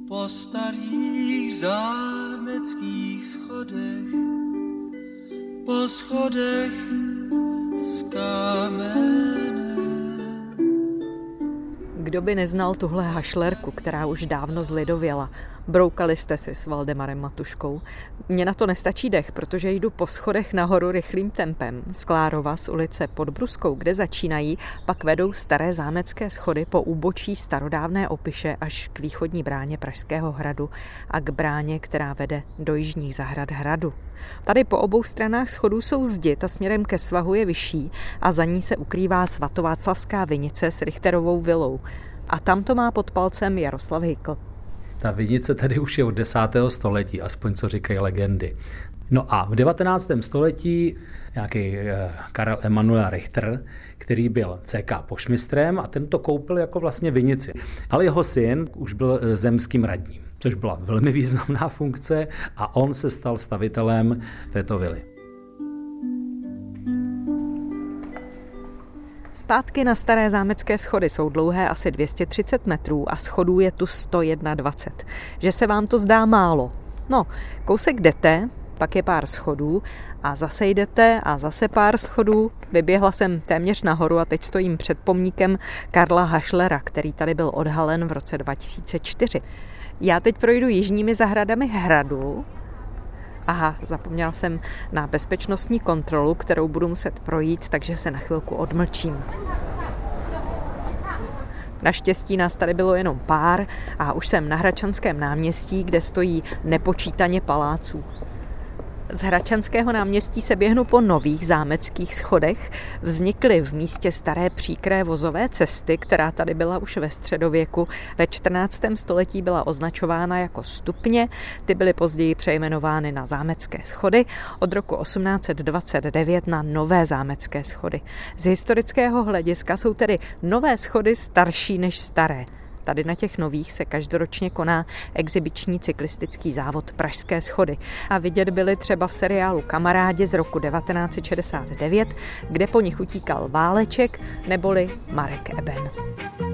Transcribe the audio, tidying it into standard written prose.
po starých zámeckých schodech, po schodech z kamene. Kdo by neznal tuhle hašlerku, která už dávno zlidověla? Broukali jste si s Valdemarem Matuškou. Mně na to nestačí dech, protože jdu po schodech nahoru rychlým tempem. Z Klárova z ulice Pod Bruskou, kde začínají, pak vedou staré zámecké schody po úbočí starodávné Opiše až k východní bráně Pražského hradu a k bráně, která vede do jižních zahrad hradu. Tady po obou stranách schodů jsou zdi, ta směrem ke svahu je vyšší a za ní se ukrývá svatováclavská vinice s Richterovou vilou. A tam to má pod palcem Jaroslav Hykl. Ta vinice tady už je od 10. století, aspoň co říkají legendy. No a v 19. století nějaký Karel Emanuel Richter, který byl CK pošmistrem a ten to koupil jako vlastně vinici. Ale jeho syn už byl zemským radním, což byla velmi významná funkce a on se stal stavitelem této vily. Zpátky na staré zámecké schody jsou dlouhé asi 230 metrů a schodů je tu 121. Že se vám to zdá málo? No, kousek jdete, pak je pár schodů a zase jdete a zase pár schodů. Vyběhla jsem téměř nahoru a teď stojím před pomníkem Karla Hašlera, který tady byl odhalen v roce 2004. Já teď projdu jižními zahradami hradu. Aha, zapomněla jsem na bezpečnostní kontrolu, kterou budu muset projít, takže se na chvilku odmlčím. Naštěstí nás tady bylo jenom pár a už jsem na Hradčanském náměstí, kde stojí nepočítaně paláců. Z Hradčanského náměstí se běhnu po nových zámeckých schodech. Vznikly v místě staré příkré vozové cesty, která tady byla už ve středověku. Ve 14. století byla označována jako stupně, ty byly později přejmenovány na zámecké schody, od roku 1829 na nové zámecké schody. Z historického hlediska jsou tedy nové schody starší než staré. Tady na těch nových se každoročně koná exibiční cyklistický závod Pražské schody. A vidět byli třeba v seriálu Kamarádi z roku 1969, kde po nich utíkal Váleček neboli Marek Eben.